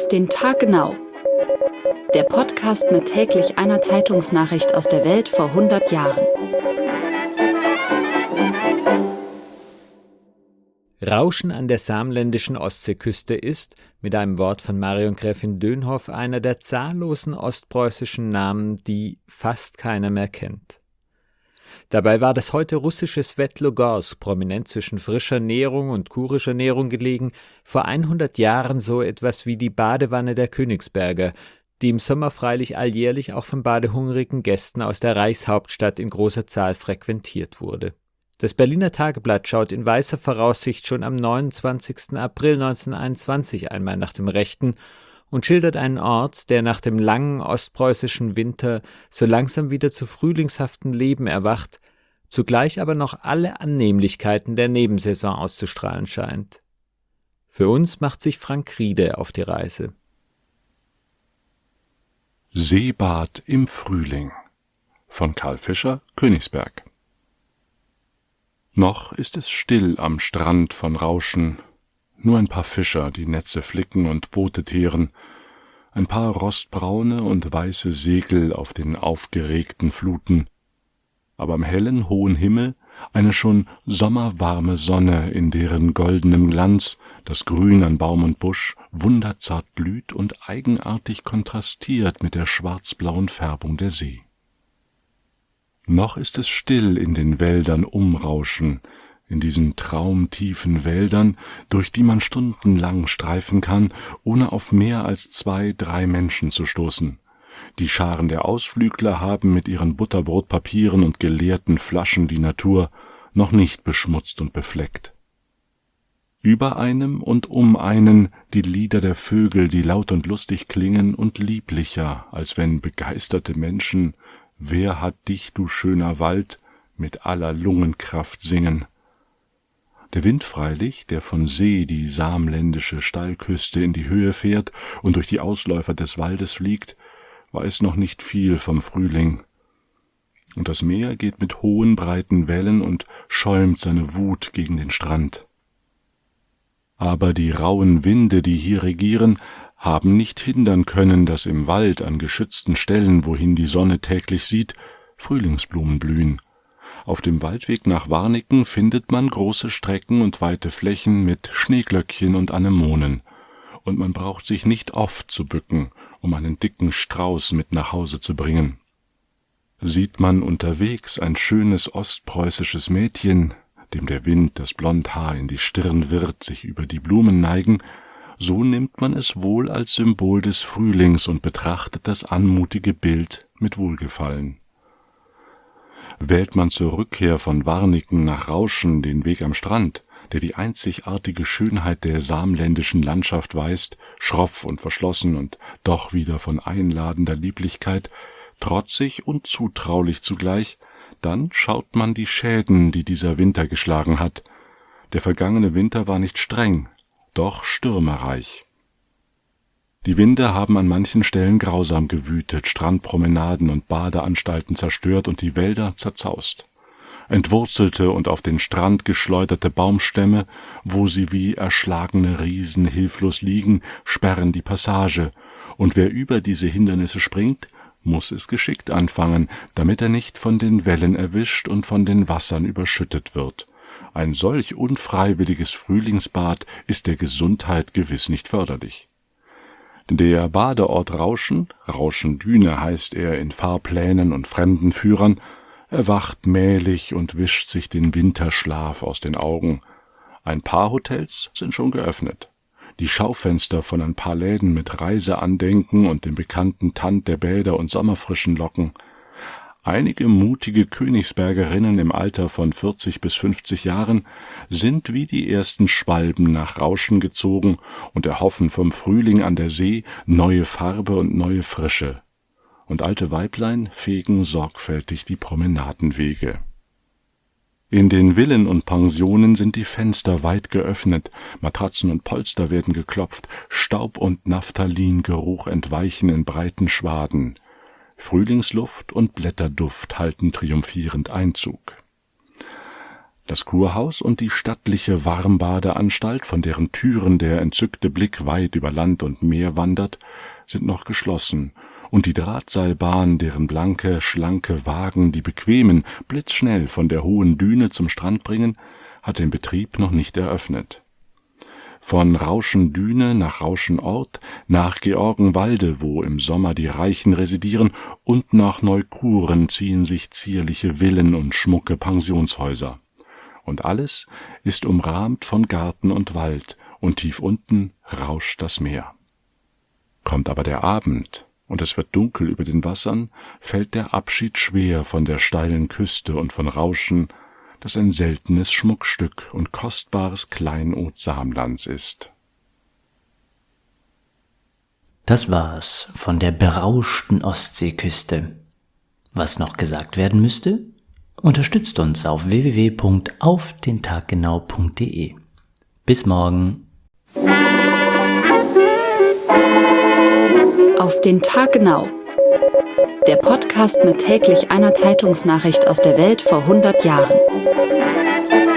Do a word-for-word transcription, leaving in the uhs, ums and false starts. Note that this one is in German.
den Tag genau. Der Podcast mit täglich einer Zeitungsnachricht aus der Welt vor hundert Jahren. Rauschen an der saarländischen Ostseeküste ist, mit einem Wort von Marion Gräfin Dönhoff, einer der zahllosen ostpreußischen Namen, die fast keiner mehr kennt. Dabei war das heute russische Swetlogorsk, prominent zwischen frischer Nährung und kurischer Nährung gelegen, vor hundert Jahren so etwas wie die Badewanne der Königsberger, die im Sommer freilich alljährlich auch von badehungrigen Gästen aus der Reichshauptstadt in großer Zahl frequentiert wurde. Das Berliner Tageblatt schaut in weißer Voraussicht schon am neunundzwanzigsten April neunzehnhunderteinundzwanzig einmal nach dem Rechten und schildert einen Ort, der nach dem langen ostpreußischen Winter so langsam wieder zu frühlingshaftem Leben erwacht, zugleich aber noch alle Annehmlichkeiten der Nebensaison auszustrahlen scheint. Für uns macht sich Frank Riede auf die Reise. Seebad im Frühling von Karl Fischer, Königsberg. Noch ist es still am Strand von Rauschen, nur ein paar Fischer, die Netze flicken und Boote teeren, ein paar rostbraune und weiße Segel auf den aufgeregten Fluten, aber am hellen, hohen Himmel eine schon sommerwarme Sonne, in deren goldenem Glanz das Grün an Baum und Busch wunderzart glüht und eigenartig kontrastiert mit der schwarzblauen Färbung der See. Noch ist es still in den Wäldern Umrauschen, in diesen traumtiefen Wäldern, durch die man stundenlang streifen kann, ohne auf mehr als zwei, drei Menschen zu stoßen. Die Scharen der Ausflügler haben mit ihren Butterbrotpapieren und geleerten Flaschen die Natur noch nicht beschmutzt und befleckt. Über einem und um einen die Lieder der Vögel, die laut und lustig klingen und lieblicher, als wenn begeisterte Menschen »Wer hat dich, du schöner Wald?« mit aller Lungenkraft singen. Der Wind freilich, der von See die saarländische Steilküste in die Höhe fährt und durch die Ausläufer des Waldes fliegt, weiß noch nicht viel vom Frühling. Und das Meer geht mit hohen, breiten Wellen und schäumt seine Wut gegen den Strand. Aber die rauen Winde, die hier regieren, haben nicht hindern können, dass im Wald an geschützten Stellen, wohin die Sonne täglich sieht, Frühlingsblumen blühen. Auf dem Waldweg nach Warniken findet man große Strecken und weite Flächen mit Schneeglöckchen und Anemonen, und man braucht sich nicht oft zu bücken, um einen dicken Strauß mit nach Hause zu bringen. Sieht man unterwegs ein schönes ostpreußisches Mädchen, dem der Wind das Blondhaar in die Stirn wird, sich über die Blumen neigen, so nimmt man es wohl als Symbol des Frühlings und betrachtet das anmutige Bild mit Wohlgefallen. Wählt man zur Rückkehr von Warniken nach Rauschen den Weg am Strand, der die einzigartige Schönheit der saarländischen Landschaft weist, schroff und verschlossen und doch wieder von einladender Lieblichkeit, trotzig und zutraulich zugleich, dann schaut man die Schäden, die dieser Winter geschlagen hat. Der vergangene Winter war nicht streng, doch stürmerreich. Die Winde haben an manchen Stellen grausam gewütet, Strandpromenaden und Badeanstalten zerstört und die Wälder zerzaust. Entwurzelte und auf den Strand geschleuderte Baumstämme, wo sie wie erschlagene Riesen hilflos liegen, sperren die Passage, und wer über diese Hindernisse springt, muss es geschickt anfangen, damit er nicht von den Wellen erwischt und von den Wassern überschüttet wird. Ein solch unfreiwilliges Frühlingsbad ist der Gesundheit gewiss nicht förderlich. Der Badeort Rauschen, Rauschendüne heißt er in Fahrplänen und Fremdenführern, erwacht mählich und wischt sich den Winterschlaf aus den Augen. Ein paar Hotels sind schon geöffnet. Die Schaufenster von ein paar Läden mit Reiseandenken und dem bekannten Tand der Bäder und Sommerfrischen locken. Einige mutige Königsbergerinnen im Alter von vierzig bis fünfzig Jahren sind wie die ersten Schwalben nach Rauschen gezogen und erhoffen vom Frühling an der See neue Farbe und neue Frische. Und alte Weiblein fegen sorgfältig die Promenadenwege. In den Villen und Pensionen sind die Fenster weit geöffnet, Matratzen und Polster werden geklopft, Staub und Naphthalingeruch entweichen in breiten Schwaden. Frühlingsluft und Blätterduft halten triumphierend Einzug. Das Kurhaus und die stattliche Warmbadeanstalt, von deren Türen der entzückte Blick weit über Land und Meer wandert, sind noch geschlossen, und die Drahtseilbahn, deren blanke, schlanke Wagen die bequemen, blitzschnell von der hohen Düne zum Strand bringen, hat den Betrieb noch nicht eröffnet. Von Rauschendüne nach Rauschenort, nach Georgenwalde, wo im Sommer die Reichen residieren, und nach Neukuren ziehen sich zierliche Villen und schmucke Pensionshäuser. Und alles ist umrahmt von Garten und Wald, und tief unten rauscht das Meer. Kommt aber der Abend, und es wird dunkel über den Wassern, fällt der Abschied schwer von der steilen Küste und von Rauschen, das ein seltenes Schmuckstück und kostbares Kleinod Samlands ist. Das war's von der berauschten Ostseeküste. Was noch gesagt werden müsste? Unterstützt uns auf w w w punkt auf den tag genau punkt de. Bis morgen. Auf den Tag genau. Der Podcast mit täglich einer Zeitungsnachricht aus der Welt vor hundert Jahren.